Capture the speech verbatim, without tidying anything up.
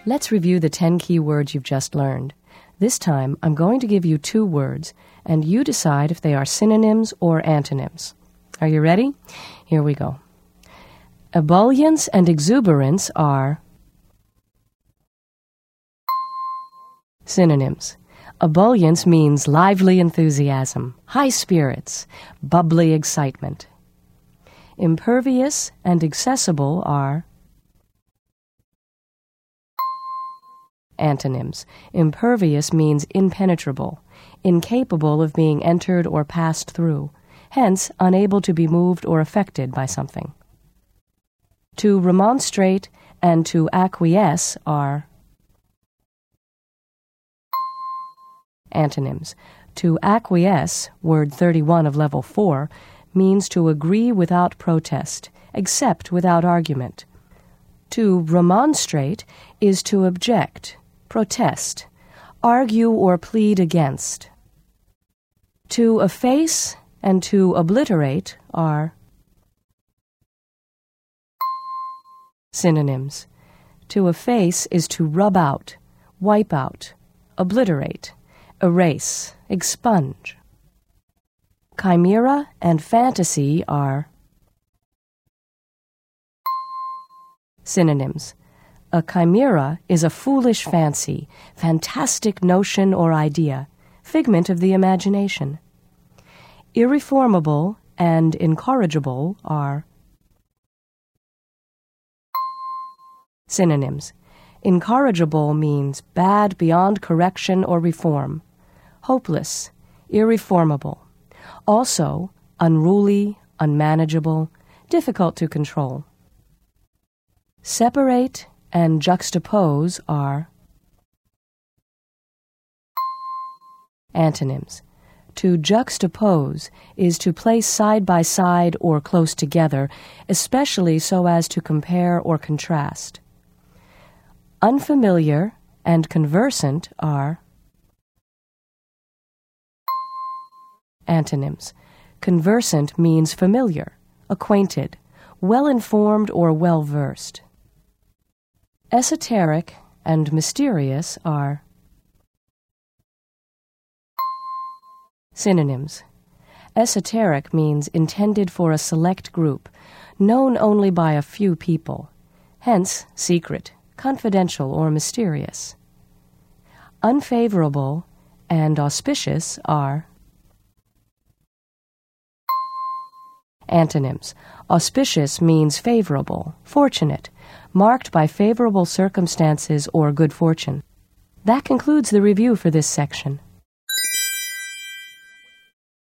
Let's review the ten key words you've just learned. This time, I'm going to give you two words, and you decide if they are synonyms or antonyms. Are you ready? Here we go. Ebullience and exuberance are synonyms. Ebullience means lively enthusiasm, high spirits, bubbly excitement. Impervious and accessible are antonyms. Impervious means impenetrable, incapable of being entered or passed through, hence unable to be moved or affected by something. To remonstrate and to acquiesce are antonyms. To acquiesce, word thirty-one of level four, means to agree without protest, accept without argument. To remonstrate is to object, protest, argue or plead against. To efface and to obliterate are synonyms. To efface is to rub out, wipe out, obliterate, erase, expunge. Chimera and fantasy are synonyms. A chimera is a foolish fancy, fantastic notion or idea, figment of the imagination. Irreformable and incorrigible are synonyms. Incorrigible means bad beyond correction or reform, hopeless, irreformable. Also, unruly, unmanageable, difficult to control. Separate and juxtapose are antonyms. To juxtapose is to place side by side or close together, especially so as to compare or contrast. Unfamiliar and conversant are antonyms. Conversant means familiar, acquainted, well-informed or well-versed. Esoteric and mysterious are synonyms. Esoteric means intended for a select group, known only by a few people, hence secret, confidential, or mysterious. Unfavorable and auspicious are antonyms. Auspicious means favorable, fortunate, marked by favorable circumstances or good fortune. That concludes the review for this section.